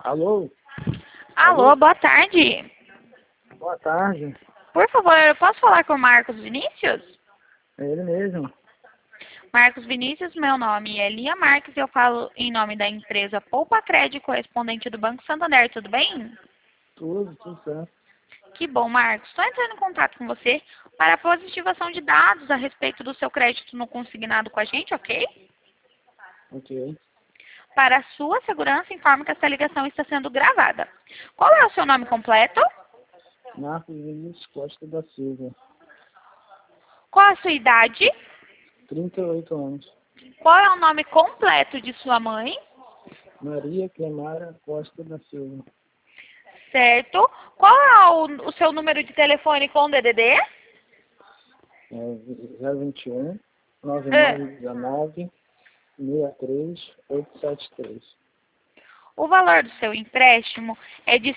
Alô? Alô, boa tarde. Boa tarde. Por favor, eu posso falar com o Marcos Vinícius? É ele mesmo. Marcos Vinícius, meu nome é Lia Marques e eu falo em nome da empresa Poupa Crédito, correspondente do Banco Santander, tudo bem? Tudo certo. Que bom, Marcos. Estou entrando em contato com você para a positivação de dados a respeito do seu crédito no consignado com a gente, ok? Ok. Para a sua segurança, informe que essa ligação está sendo gravada. Qual é o seu nome completo? Marcos Vinícius Costa da Silva. Qual a sua idade? 38 anos. Qual é o nome completo de sua mãe? Maria Clemara Costa da Silva. Certo. Qual é o seu número de telefone com DDD? É 021 9919 63873. O valor do seu empréstimo é de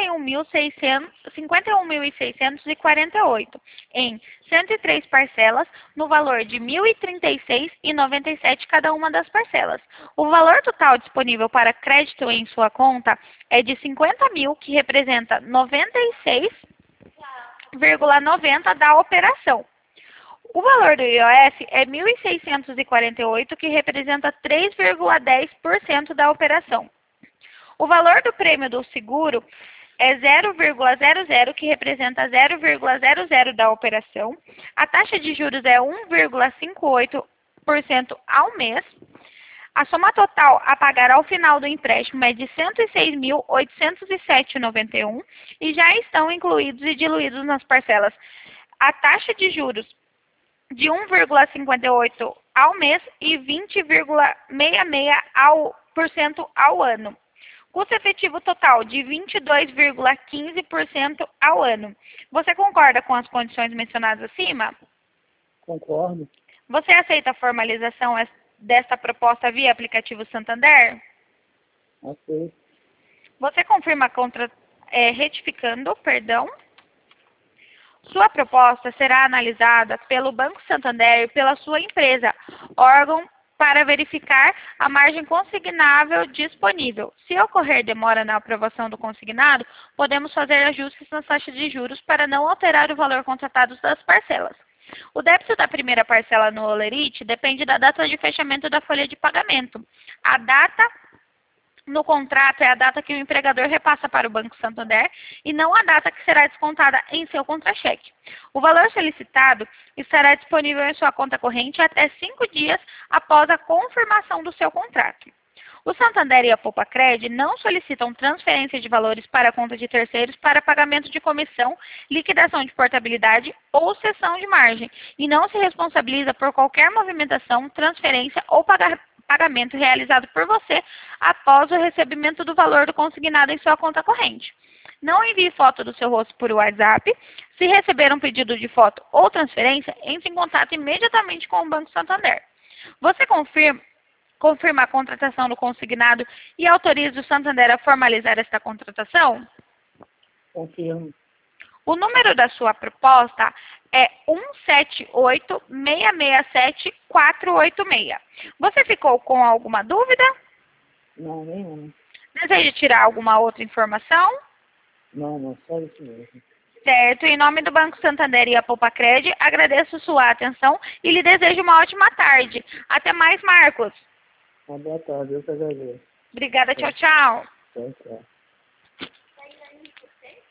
51.648 em 103 parcelas, no valor de R$ 1.036,97 cada uma das parcelas. O valor total disponível para crédito em sua conta é de 50 mil, que representa 96,90 da operação. O valor do IOF é 1.648, que representa 3,10% da operação. O valor do prêmio do seguro é 0,00, que representa 0,00 da operação. A taxa de juros é 1,58% ao mês. A soma total a pagar ao final do empréstimo é de R$ 106.807,91 e já estão incluídos e diluídos nas parcelas a taxa de juros de 1,58% ao mês e 20,66% ao ano. Custo efetivo total de 22,15% ao ano. Você concorda com as condições mencionadas acima? Concordo. Você aceita a formalização desta proposta via aplicativo Santander? Ok. Você confirma retificando, perdão. Sua proposta será analisada pelo Banco Santander e pela sua empresa, órgão para verificar a margem consignável disponível. Se ocorrer demora na aprovação do consignado, podemos fazer ajustes nas taxas de juros para não alterar o valor contratado das parcelas. O débito da primeira parcela no Olerite depende da data de fechamento da folha de pagamento. A data no contrato é a data que o empregador repassa para o Banco Santander e não a data que será descontada em seu contra-cheque. O valor solicitado estará disponível em sua conta corrente até 5 dias após a confirmação do seu contrato. O Santander e a Poupa Cred não solicitam transferência de valores para a conta de terceiros para pagamento de comissão, liquidação de portabilidade ou cessão de margem e não se responsabiliza por qualquer movimentação, transferência ou pagamento realizado por você após o recebimento do valor do consignado em sua conta corrente. Não envie foto do seu rosto por WhatsApp. Se receber um pedido de foto ou transferência, entre em contato imediatamente com o Banco Santander. Você confirma a contratação do consignado e autoriza o Santander a formalizar esta contratação? Confirmo. O número da sua proposta é 178-667-486. Você ficou com alguma dúvida? Não, nenhuma. Deseja tirar alguma outra informação? Não, só isso mesmo. Certo. Em nome do Banco Santander e a Poupa Cred, agradeço sua atenção e lhe desejo uma ótima tarde. Até mais, Marcos. Uma boa tarde, eu que agradeço. Obrigada, tchau, tchau. Tchau.